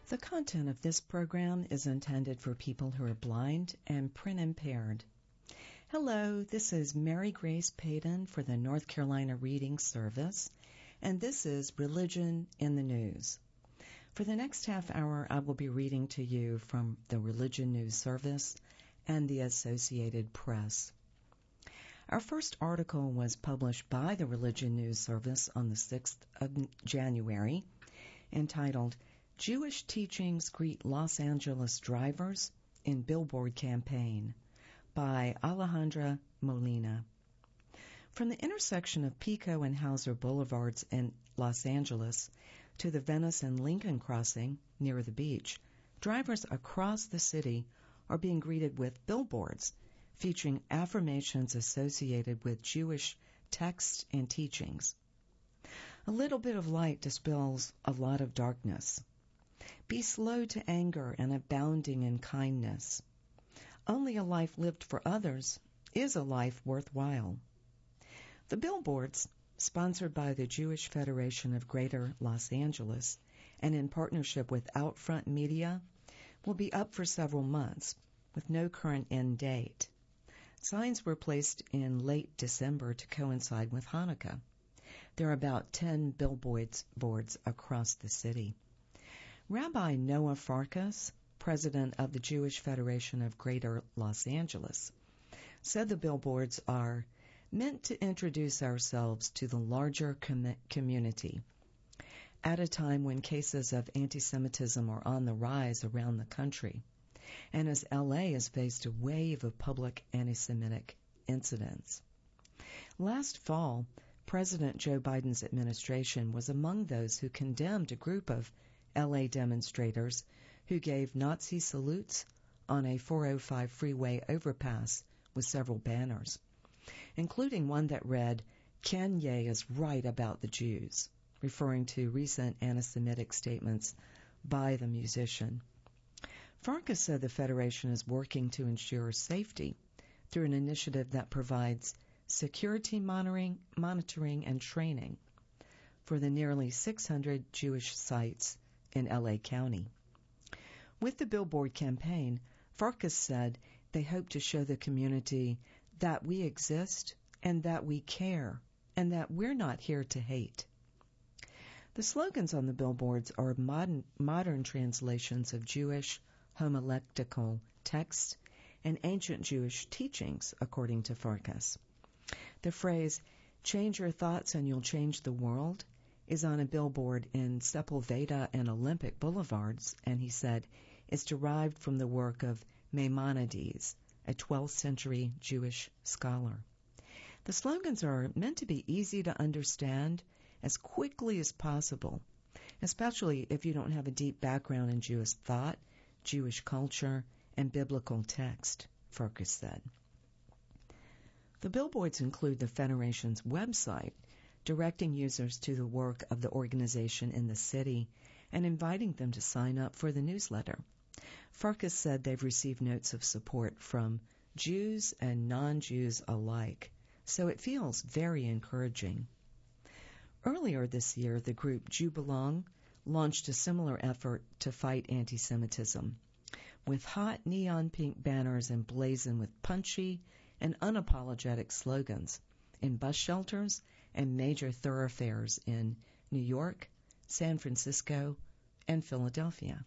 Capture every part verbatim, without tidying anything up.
The content of this program is intended for people who are blind and print impaired. Hello, this is Mary Grace Payton for the North Carolina Reading Service, and this is Religion in the News. For the next half hour, I will be reading to you from the Religion News Service and the Associated Press. Our first article was published by the Religion News Service on the sixth of January, entitled Jewish Teachings Greet Los Angeles Drivers in Billboard Campaign by Alejandra Molina. From the intersection of Pico and Hauser Boulevards in Los Angeles to the Venice and Lincoln crossing near the beach, drivers across the city are being greeted with billboards featuring affirmations associated with Jewish texts and teachings. A little bit of light dispels a lot of darkness. Be slow to anger and abounding in kindness. Only a life lived for others is a life worthwhile. The billboards, sponsored by the Jewish Federation of Greater Los Angeles and in partnership with Outfront Media, will be up for several months with no current end date. Signs were placed in late December to coincide with Hanukkah. There are about ten billboards boards across the city. Rabbi Noah Farkas, president of the Jewish Federation of Greater Los Angeles, said the billboards are meant to introduce ourselves to the larger com- community. At a time when cases of anti-Semitism are on the rise around the country, and as L A has faced a wave of public anti-Semitic incidents. Last fall, President Joe Biden's administration was among those who condemned a group of L A demonstrators who gave Nazi salutes on a four oh five freeway overpass with several banners, including one that read, "Kanye is right about the Jews," referring to recent anti-Semitic statements by the musician. Farkas said the Federation is working to ensure safety through an initiative that provides security monitoring, monitoring and training for the nearly six hundred Jewish sites in L A County. With the billboard campaign, Farkas said they hope to show the community that we exist and that we care and that we're not here to hate. The slogans on the billboards are modern, modern translations of Jewish homiletical texts and ancient Jewish teachings, according to Farkas. The phrase, "Change your thoughts and you'll change the world," is on a billboard in Sepulveda and Olympic Boulevards, and he said it's derived from the work of Maimonides, a twelfth century Jewish scholar. The slogans are meant to be easy to understand as quickly as possible, especially if you don't have a deep background in Jewish thought, Jewish culture, and biblical text, Farkas said. The billboards include the Federation's website, directing users to the work of the organization in the city and inviting them to sign up for the newsletter. Farkas said they've received notes of support from Jews and non-Jews alike, so it feels very encouraging. Earlier this year, the group Jew Belong launched a similar effort to fight anti-Semitism, with hot neon pink banners emblazoned with punchy and unapologetic slogans in bus shelters and major thoroughfares in New York, San Francisco, and Philadelphia.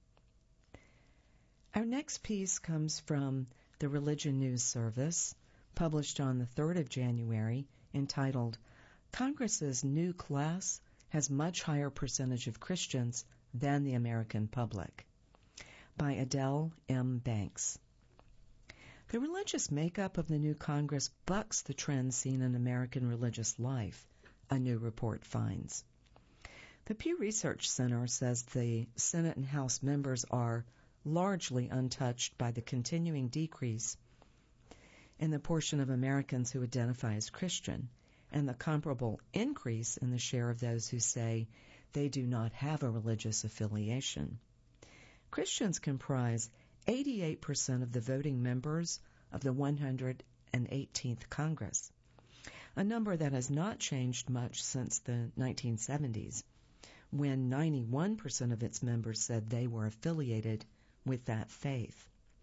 Our next piece comes from the Religion News Service, published on the third of January, entitled, Congress's New Class Has Much Higher Percentage of Christians Than the American Public, by Adele M. Banks. The religious makeup of the new Congress bucks the trend seen in American religious life, a new report finds. The Pew Research Center says the Senate and House members are largely untouched by the continuing decrease in the portion of Americans who identify as Christian, and the comparable increase in the share of those who say they do not have a religious affiliation. Christians comprise eighty-eight percent of the voting members of the one hundred eighteenth Congress, a number that has not changed much since the nineteen seventies, when ninety-one percent of its members said they were affiliated with that faith.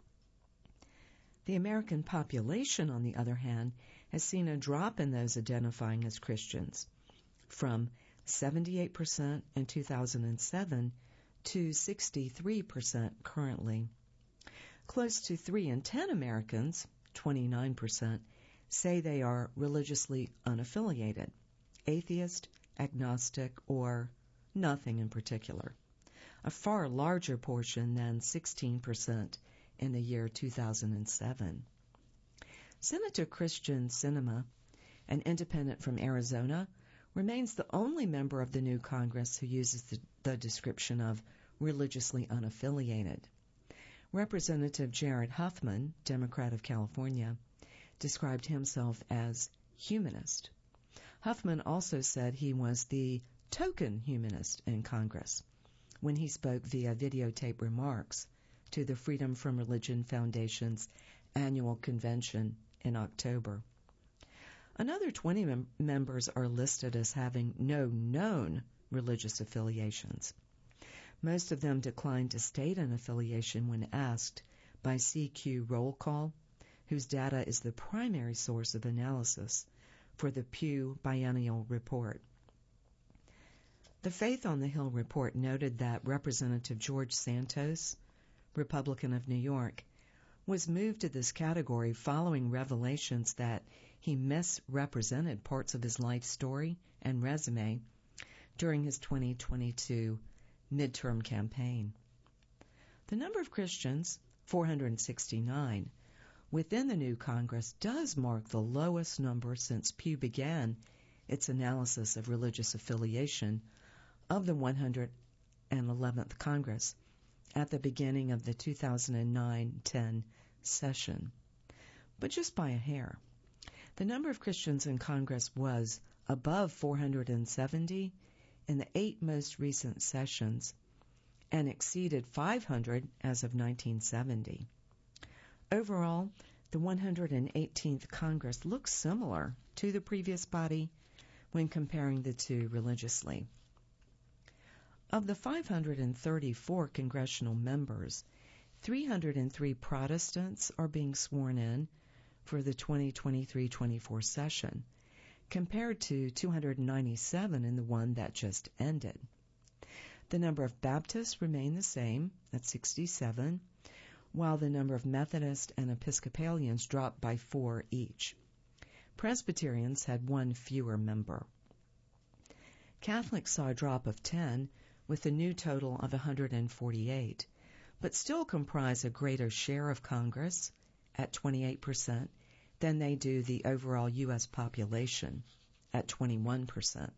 The American population, on the other hand, has seen a drop in those identifying as Christians, from seventy-eight percent in two thousand seven to sixty-three percent currently. Close to three in ten Americans, twenty-nine percent, say they are religiously unaffiliated, atheist, agnostic, or nothing in particular, a far larger portion than sixteen percent in the year two thousand seven. Senator Christian Sinema, an independent from Arizona, remains the only member of the new Congress who uses the, the description of religiously unaffiliated. Representative Jared Huffman, Democrat of California, described himself as humanist. Huffman also said he was the token humanist in Congress when he spoke via videotape remarks to the Freedom from Religion Foundation's annual convention in October. Another twenty mem- members are listed as having no known religious affiliations. Most of them declined to state an affiliation when asked by C Q Roll Call, whose data is the primary source of analysis for the Pew Biennial Report. The Faith on the Hill report noted that Representative George Santos, Republican of New York, was moved to this category following revelations that he misrepresented parts of his life story and resume during his twenty twenty-two midterm campaign. The number of Christians, four hundred sixty-nine, within the new Congress does mark the lowest number since Pew began its analysis of religious affiliation of the one hundred eleventh Congress at the beginning of the two thousand nine ten session, but just by a hair. The number of Christians in Congress was above four hundred seventy in the eight most recent sessions and exceeded five hundred as of nineteen seventy. Overall, the one hundred eighteenth Congress looks similar to the previous body when comparing the two religiously. Of the five hundred thirty-four congressional members, three hundred three Protestants are being sworn in for the twenty twenty-three twenty-four session, compared to two hundred ninety-seven in the one that just ended. The number of Baptists remain the same at sixty-seven, while the number of Methodists and Episcopalians dropped by four each. Presbyterians had one fewer member. Catholics saw a drop of ten, with a new total of one hundred forty-eight, but still comprise a greater share of Congress, at twenty-eight percent, than they do the overall U S population, at twenty-one percent.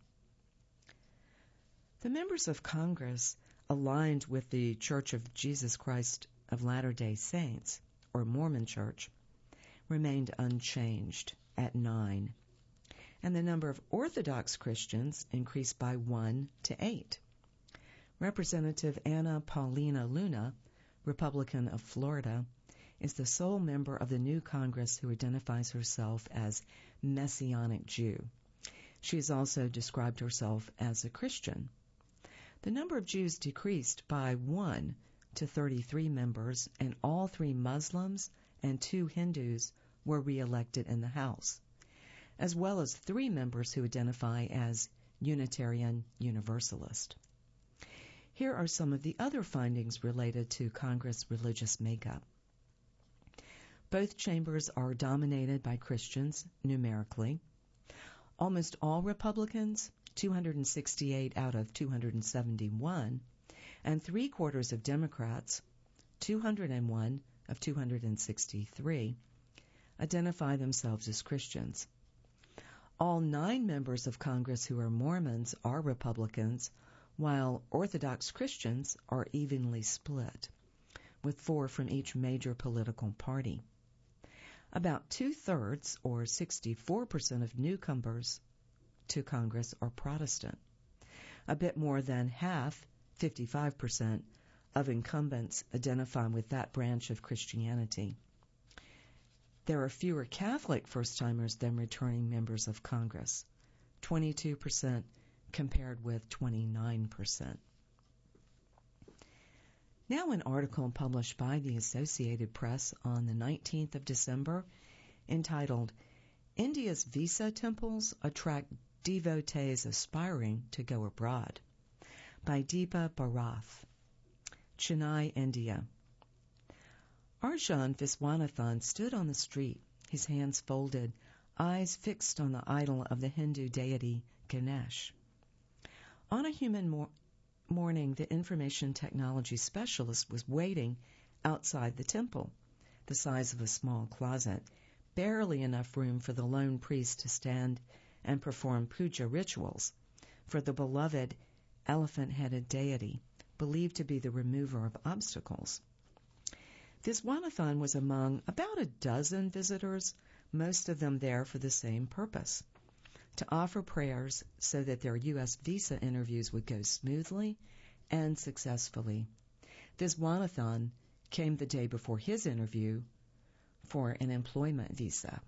The members of Congress aligned with the Church of Jesus Christ of Latter-day Saints, or Mormon Church, remained unchanged at nine, and the number of Orthodox Christians increased by one to eight. Representative Anna Paulina Luna, Republican of Florida, is the sole member of the new Congress who identifies herself as Messianic Jew. She has also described herself as a Christian. The number of Jews decreased by one to thirty-three members, and all three Muslims and two Hindus were re-elected in the House, as well as three members who identify as Unitarian Universalist. Here are some of the other findings related to Congress religious makeup. Both chambers are dominated by Christians numerically. Almost all Republicans, two hundred sixty-eight out of two hundred seventy-one, and three-quarters of Democrats, two hundred one of two hundred sixty-three, identify themselves as Christians. All nine members of Congress who are Mormons are Republicans, while Orthodox Christians are evenly split, with four from each major political party. About two-thirds, or sixty-four percent of newcomers to Congress are Protestant. A bit more than half, fifty-five percent, of incumbents identify with that branch of Christianity. There are fewer Catholic first-timers than returning members of Congress, twenty-two percent compared with twenty-nine percent. Now an article published by the Associated Press on the nineteenth of December entitled, India's Visa Temples Attract Devotees Aspiring to Go Abroad, by Deepa Bharath, Chennai, India. Arjun Viswanathan stood on the street, his hands folded, eyes fixed on the idol of the Hindu deity Ganesh. On a human mor- morning, the information technology specialist was waiting outside the temple, the size of a small closet, barely enough room for the lone priest to stand and perform puja rituals for the beloved elephant-headed deity, believed to be the remover of obstacles. Viswanathan was among about a dozen visitors, most of them there for the same purpose, to offer prayers so that their U S visa interviews would go smoothly and successfully. Viswanathan came the day before his interview for an employment visa.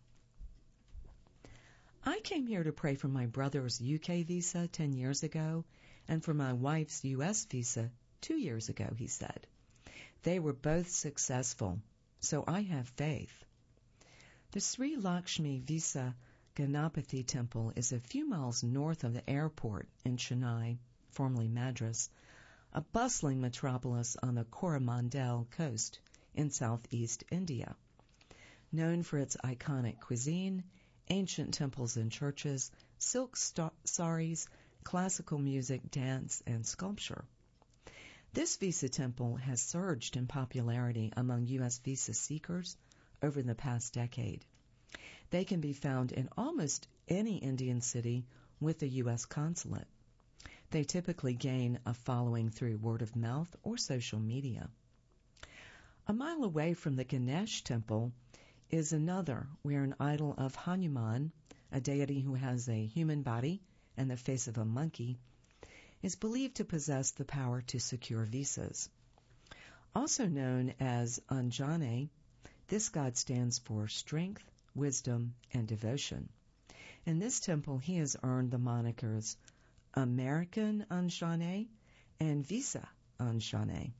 I came here to pray for my brother's U K visa ten years ago and for my wife's U S visa two years ago, he said. They were both successful, so I have faith. The Sri Lakshmi Visa Ganapathy Temple is a few miles north of the airport in Chennai, formerly Madras, a bustling metropolis on the Coromandel coast in southeast India. Known for its iconic cuisine, ancient temples and churches, silk st- saris, classical music, dance, and sculpture. This visa temple has surged in popularity among U S visa seekers over the past decade. They can be found in almost any Indian city with a U S consulate. They typically gain a following through word of mouth or social media. A mile away from the Ganesh temple is another where an idol of Hanuman, a deity who has a human body and the face of a monkey, is believed to possess the power to secure visas. Also known as Anjane, this god stands for strength, wisdom, and devotion. In this temple, he has earned the monikers American Anjane and Visa Anjane.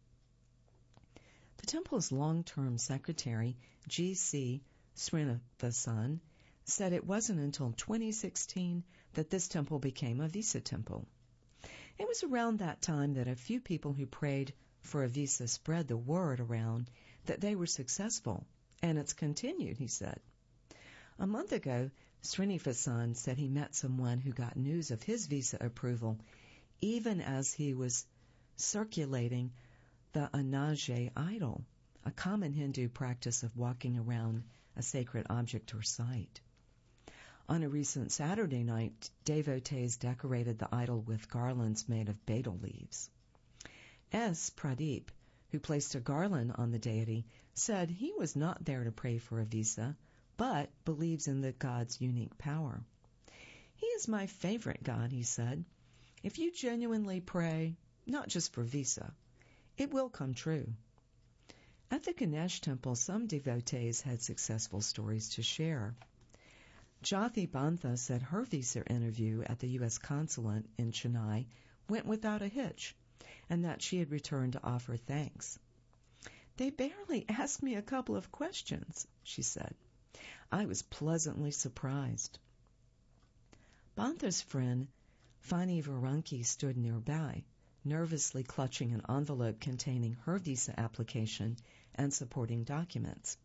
The temple's long-term secretary, G C Srinivasan, said it wasn't until twenty sixteen that this temple became a visa temple. It was around that time that a few people who prayed for a visa spread the word around that they were successful, and it's continued, he said. A month ago, Srinivasan said he met someone who got news of his visa approval even as he was circulating the Anjane idol, a common Hindu practice of walking around a sacred object or site. On a recent Saturday night, devotees decorated the idol with garlands made of betel leaves. S. Pradeep, who placed a garland on the deity, said he was not there to pray for a visa, but believes in the god's unique power. He is my favorite god, he said. If you genuinely pray, not just for visa, it will come true. At the Ganesh temple, some devotees had successful stories to share. Jyoti Bantha said her visa interview at the U S consulate in Chennai went without a hitch, and that she had returned to offer thanks. They barely asked me a couple of questions, she said. I was pleasantly surprised. Bantha's friend, Fani Varanki, stood nearby, nervously clutching an envelope containing her visa application and supporting documents.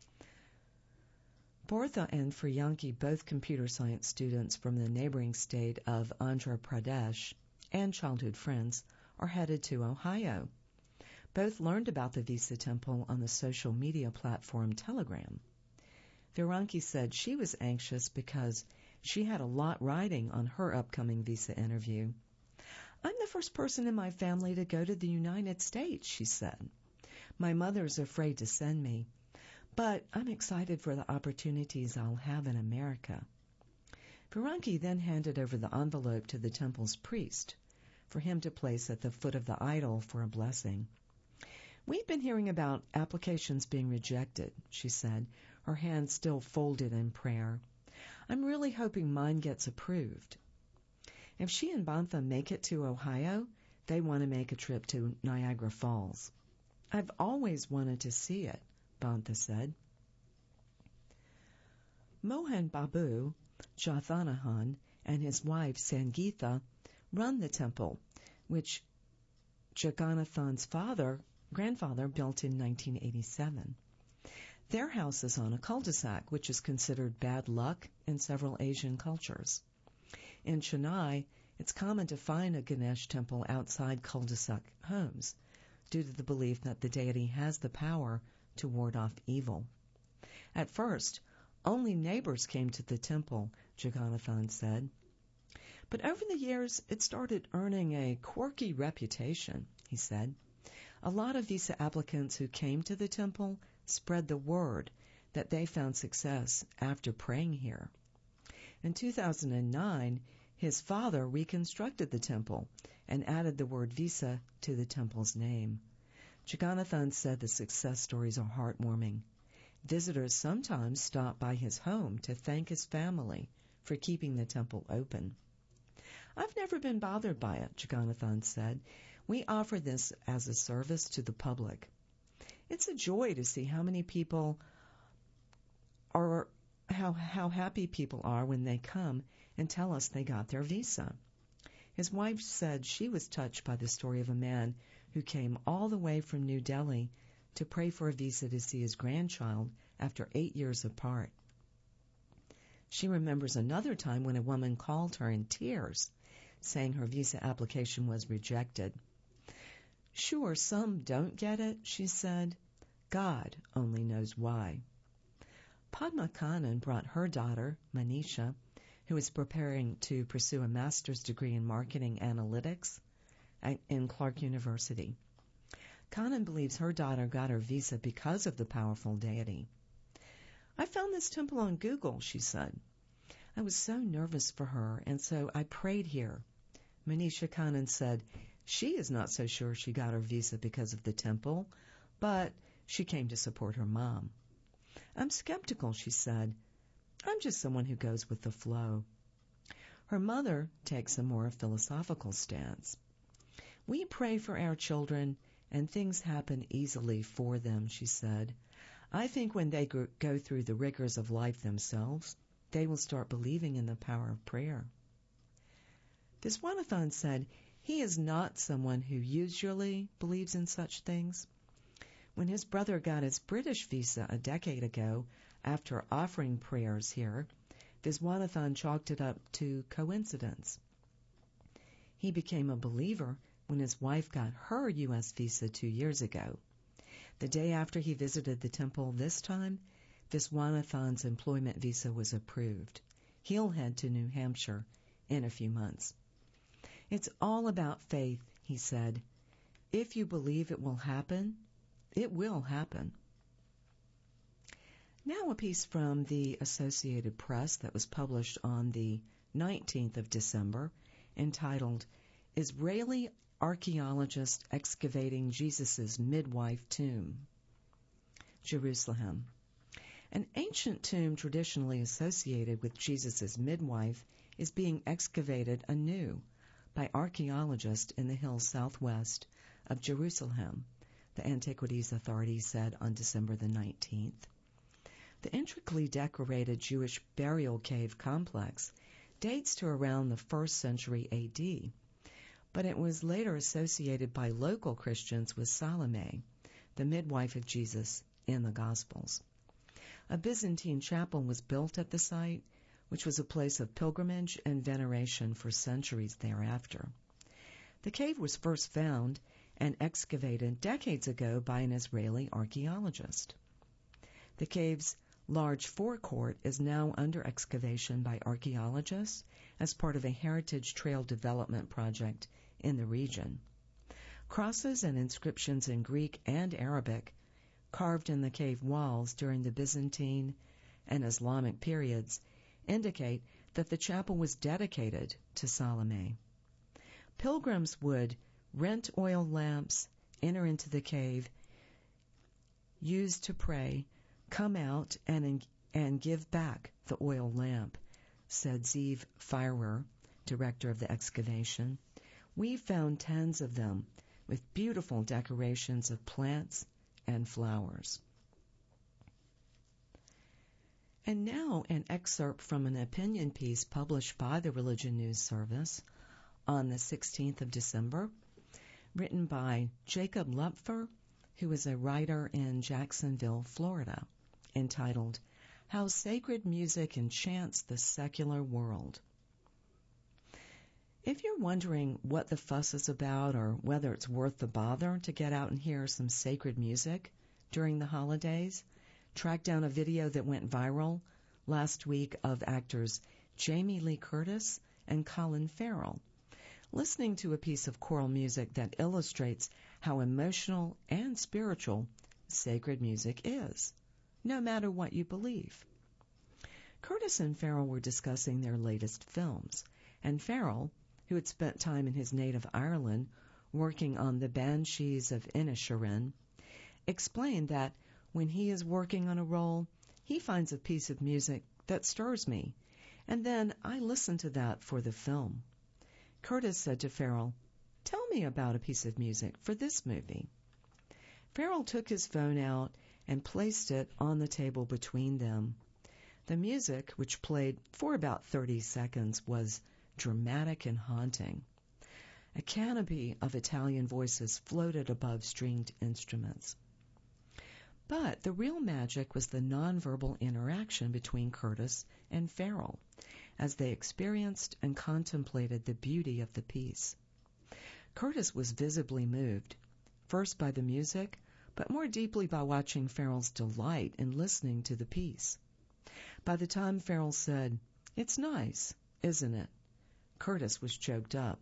Bortha and Friyanki, both computer science students from the neighboring state of Andhra Pradesh and childhood friends, are headed to Ohio. Both learned about the Visa Temple on the social media platform Telegram. Viranki said she was anxious because she had a lot riding on her upcoming visa interview. I'm the first person in my family to go to the United States, she said. My mother's afraid to send me, but I'm excited for the opportunities I'll have in America. Viranki then handed over the envelope to the temple's priest for him to place at the foot of the idol for a blessing. We've been hearing about applications being rejected, she said, her hands still folded in prayer. I'm really hoping mine gets approved. If she and Bantha make it to Ohio, they want to make a trip to Niagara Falls. I've always wanted to see it, Bantha said. Mohan Babu Jathanahan and his wife Sangeetha run the temple, which Jagannathan's father, grandfather built in nineteen eighty-seven. Their house is on a cul-de-sac, which is considered bad luck in several Asian cultures. In Chennai, it's common to find a Ganesh temple outside cul-de-sac homes, due to the belief that the deity has the power to ward off evil. At first, only neighbors came to the temple, Jagannathan said. But over the years, it started earning a quirky reputation, he said. A lot of visa applicants who came to the temple spread the word that they found success after praying here. In two thousand nine, his father reconstructed the temple and added the word visa to the temple's name. Jagannathan said the success stories are heartwarming. Visitors sometimes stop by his home to thank his family for keeping the temple open. I've never been bothered by it, Jagannathan said. We offer this as a service to the public. It's a joy to see how many people are, how, how happy people are when they come and tell us they got their visa. His wife said she was touched by the story of a man who came all the way from New Delhi to pray for a visa to see his grandchild after eight years apart. She remembers another time when a woman called her in tears, saying her visa application was rejected. Sure, some don't get it, she said. God only knows why. Padma Kannan brought her daughter, Manisha, who is preparing to pursue a master's degree in marketing analytics in Clark University. Kannan believes her daughter got her visa because of the powerful deity. I found this temple on Google, she said. I was so nervous for her, and so I prayed here. Manisha Kannan said she is not so sure she got her visa because of the temple, but she came to support her mom. I'm skeptical, she said. I'm just someone who goes with the flow. Her mother takes a more philosophical stance. We pray for our children, and things happen easily for them, she said. I think when they go through the rigors of life themselves, they will start believing in the power of prayer. Viswanathan said he is not someone who usually believes in such things. When his brother got his British visa a decade ago, after offering prayers here, Viswanathan chalked it up to coincidence. He became a believer when his wife got her U S visa two years ago. The day after he visited the temple this time, Viswanathan's employment visa was approved. He'll head to New Hampshire in a few months. It's all about faith, he said. If you believe it will happen, it will happen. Now a piece from the Associated Press that was published on the nineteenth of December, entitled, Israeli Archaeologist Excavating Jesus' Midwife Tomb. Jerusalem. An ancient tomb traditionally associated with Jesus' midwife is being excavated anew by archaeologists in the hills southwest of Jerusalem, the Antiquities Authority said on December the nineteenth. The intricately decorated Jewish burial cave complex dates to around the first century A D, but it was later associated by local Christians with Salome, the midwife of Jesus in the Gospels. A Byzantine chapel was built at the site, which was a place of pilgrimage and veneration for centuries thereafter. The cave was first found and excavated decades ago by an Israeli archaeologist. The cave's large forecourt is now under excavation by archaeologists as part of a heritage trail development project in the region. Crosses and inscriptions in Greek and Arabic carved in the cave walls during the Byzantine and Islamic periods indicate that the chapel was dedicated to Salome. Pilgrims would rent oil lamps, enter into the cave, use to pray, come out and and give back the oil lamp, said Zeev Feirer, director of the excavation, we found tens of them with beautiful decorations of plants and flowers. And now an excerpt from an opinion piece published by the Religion News Service on the sixteenth of December, written by Jacob Lupfer, who is a writer in Jacksonville, Florida, entitled, How Sacred Music Enchants the Secular World. If you're wondering what the fuss is about or whether it's worth the bother to get out and hear some sacred music during the holidays, track down a video that went viral last week of actors Jamie Lee Curtis and Colin Farrell, listening to a piece of choral music that illustrates how emotional and spiritual sacred music is, no matter what you believe. Curtis and Farrell were discussing their latest films, and Farrell, who had spent time in his native Ireland working on the Banshees of Inisherin, explained that when he is working on a role, he finds a piece of music that stirs me, and then I listen to that for the film. Curtis said to Farrell, "Tell me about a piece of music for this movie." Farrell took his phone out and placed it on the table between them. The music, which played for about thirty seconds, was dramatic and haunting. A canopy of Italian voices floated above stringed instruments. But the real magic was the nonverbal interaction between Curtis and Farrell as they experienced and contemplated the beauty of the piece. Curtis was visibly moved, first by the music, but more deeply by watching Farrell's delight in listening to the piece. By the time Farrell said, "It's nice, isn't it?" Curtis was choked up.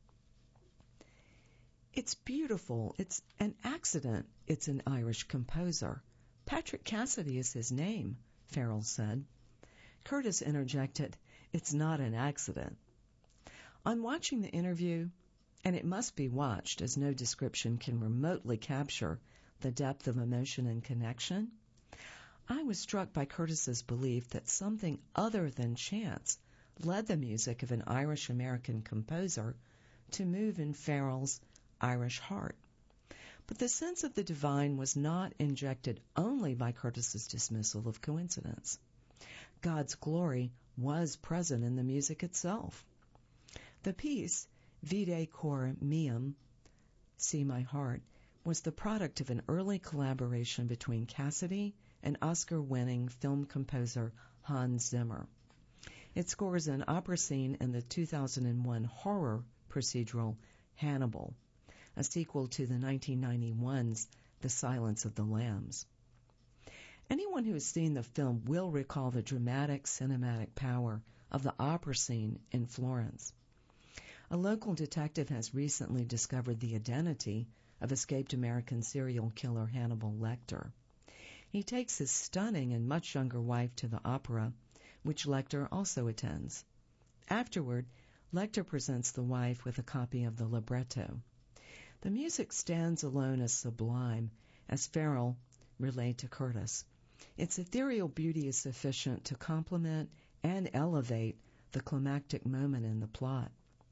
"It's beautiful. It's an accident. It's an Irish composer. Patrick Cassidy is his name," Farrell said. Curtis interjected, "It's not an accident." On watching the interview, and it must be watched as no description can remotely capture the depth of emotion and connection, I was struck by Curtis's belief that something other than chance led the music of an Irish-American composer to move in Farrell's Irish heart. But the sense of the divine was not injected only by Curtis's dismissal of coincidence. God's glory was present in the music itself. The piece, Vide Cor Meum, See My Heart, was the product of an early collaboration between Cassidy and Oscar-winning film composer Hans Zimmer. It scores an opera scene in the two thousand one horror procedural Hannibal, a sequel to the nineteen ninety-one's The Silence of the Lambs. Anyone who has seen the film will recall the dramatic cinematic power of the opera scene in Florence. A local detective has recently discovered the identity of escaped American serial killer Hannibal Lecter. He takes his stunning and much younger wife to the opera, which Lecter also attends. Afterward, Lecter presents the wife with a copy of the libretto. The music stands alone as sublime, as Farrell relayed to Curtis. Its ethereal beauty is sufficient to complement and elevate the climactic moment in the plot.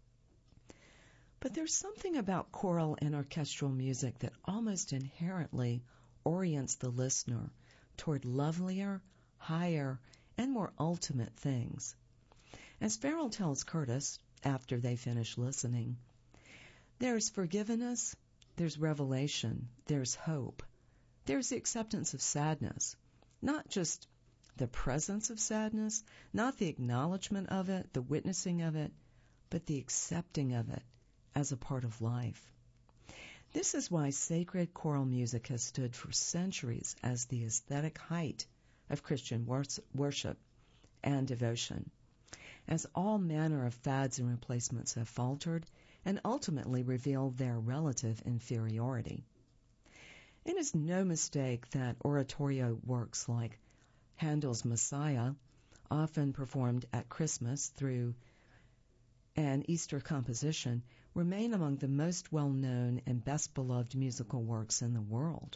But there's something about choral and orchestral music that almost inherently orients the listener toward lovelier, higher, and more ultimate things. As Farrell tells Curtis, after they finish listening, there's forgiveness, there's revelation, there's hope, there's the acceptance of sadness, not just the presence of sadness, not the acknowledgement of it, the witnessing of it, but the accepting of it as a part of life. This is why sacred choral music has stood for centuries as the aesthetic height of Christian worship and devotion, as all manner of fads and replacements have faltered and ultimately revealed their relative inferiority. It is no mistake that oratorio works like Handel's Messiah, often performed at Christmas through an Easter composition, remain among the most well-known and best-beloved musical works in the world.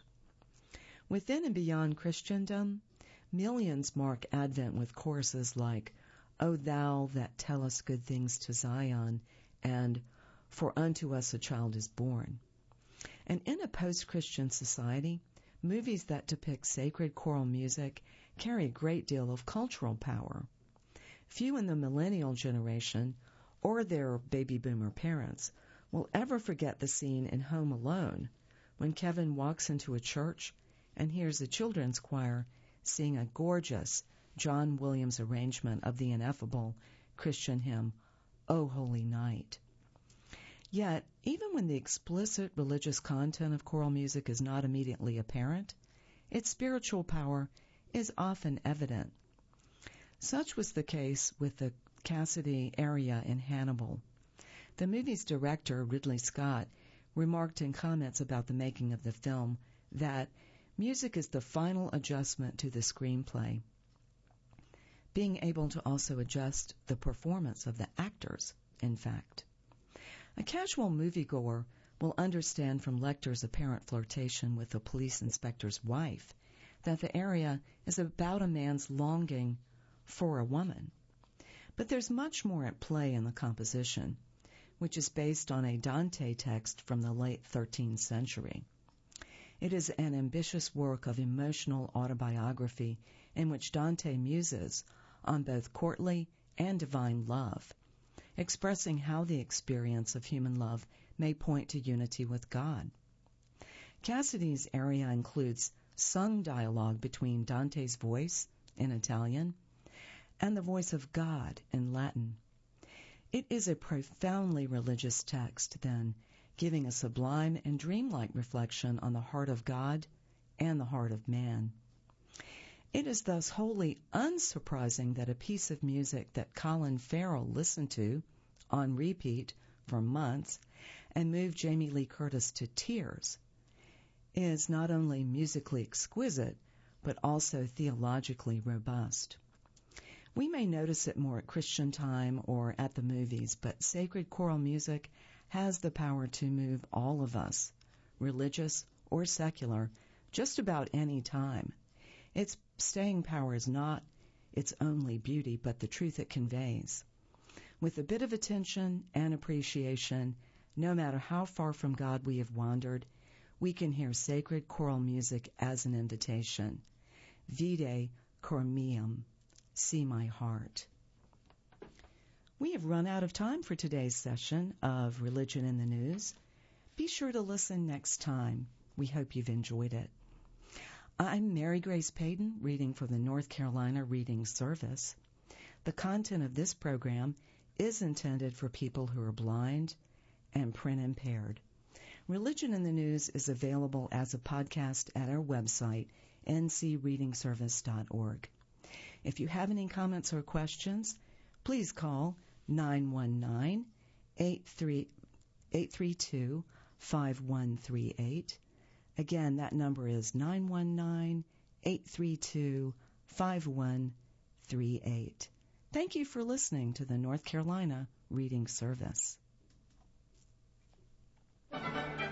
Within and beyond Christendom, millions mark Advent with choruses like, O thou that tellest good things to Zion, and for unto us a child is born. And in a post-Christian society, movies that depict sacred choral music carry a great deal of cultural power. Few in the millennial generation or their baby boomer parents will ever forget the scene in Home Alone when Kevin walks into a church and hears the children's choir sing a gorgeous John Williams arrangement of the ineffable Christian hymn, O Holy Night. Yet, even when the explicit religious content of choral music is not immediately apparent, its spiritual power is often evident. Such was the case with the Cassidy area in Hannibal. The movie's director, Ridley Scott, remarked in comments about the making of the film that music is the final adjustment to the screenplay, being able to also adjust the performance of the actors, in fact. A casual moviegoer will understand from Lecter's apparent flirtation with the police inspector's wife that the area is about a man's longing for a woman. But there's much more at play in the composition, which is based on a Dante text from the late thirteenth century. It is an ambitious work of emotional autobiography in which Dante muses on both courtly and divine love, expressing how the experience of human love may point to unity with God. Cassidy's aria includes sung dialogue between Dante's voice in Italian and the voice of God in Latin. It is a profoundly religious text, then, giving a sublime and dreamlike reflection on the heart of God and the heart of man. It is thus wholly unsurprising that a piece of music that Colin Farrell listened to on repeat for months and moved Jamie Lee Curtis to tears is not only musically exquisite, but also theologically robust. We may notice it more at Christian time or at the movies, but sacred choral music has the power to move all of us, religious or secular, just about any time. Its staying power is not its only beauty, but the truth it conveys. With a bit of attention and appreciation, no matter how far from God we have wandered, we can hear sacred choral music as an invitation. Vide cor meum, see my heart. We have run out of time for today's session of Religion in the News. Be sure to listen next time. We hope you've enjoyed it. I'm Mary Grace Payton, reading for the North Carolina Reading Service. The content of this program is intended for people who are blind and print impaired. Religion in the News is available as a podcast at our website, n c reading service dot org. If you have any comments or questions, please call nine one nine, eight three two, five one three eight. Again, that number is nine one nine, eight three two, five one three eight. Thank you for listening to the North Carolina Reading Service.